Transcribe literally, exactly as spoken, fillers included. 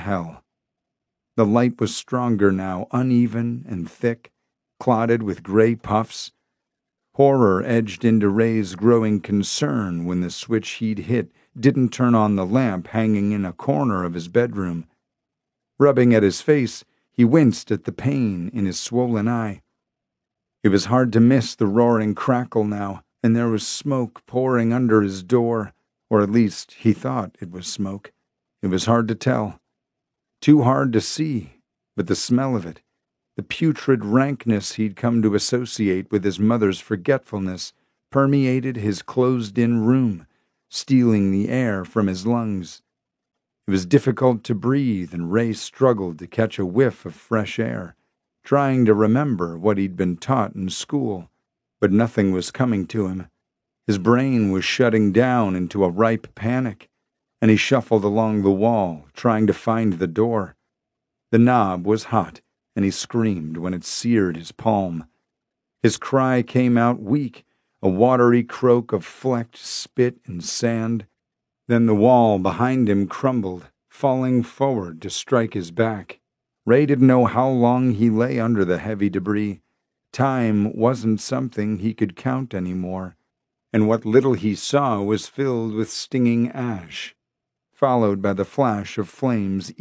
hell. The light was stronger now, uneven and thick, clotted with gray puffs. Horror edged into Ray's growing concern when the switch he'd hit didn't turn on the lamp hanging in a corner of his bedroom. Rubbing at his face, he winced at the pain in his swollen eye. It was hard to miss the roaring crackle now, and there was smoke pouring under his door, or at least he thought it was smoke. It was hard to tell. Too hard to see, but the smell of it, the putrid rankness he'd come to associate with his mother's forgetfulness, permeated his closed-in room, stealing the air from his lungs. It was difficult to breathe, and Ray struggled to catch a whiff of fresh air, trying to remember what he'd been taught in school, but nothing was coming to him. His brain was shutting down into a ripe panic, and he shuffled along the wall, trying to find the door. The knob was hot, and he screamed when it seared his palm. His cry came out weak, a watery croak of flecked spit and sand. Then the wall behind him crumbled, falling forward to strike his back. Ray didn't know how long he lay under the heavy debris. Time wasn't something he could count anymore, and what little he saw was filled with stinging ash, followed by the flash of flames